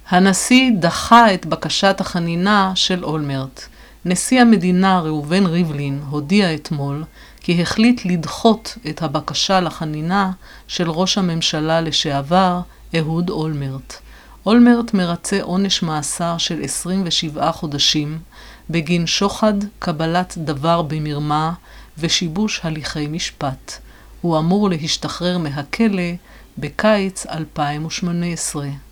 הנשיא דחה את בקשת החנינה של אולמרט. נשיא המדינה ראובן ריבלין הודיע אתמול כי החליט לדחות את הבקשה לחנינה של ראש הממשלה לשעבר אהוד אולמרט. אולמרט מרצה עונש מאסר של 27 חודשים בגין שוחד, קבלת דבר במרמה ושיבוש הליכי משפט. הוא אמור להשתחרר מהכלא בקיץ 2018.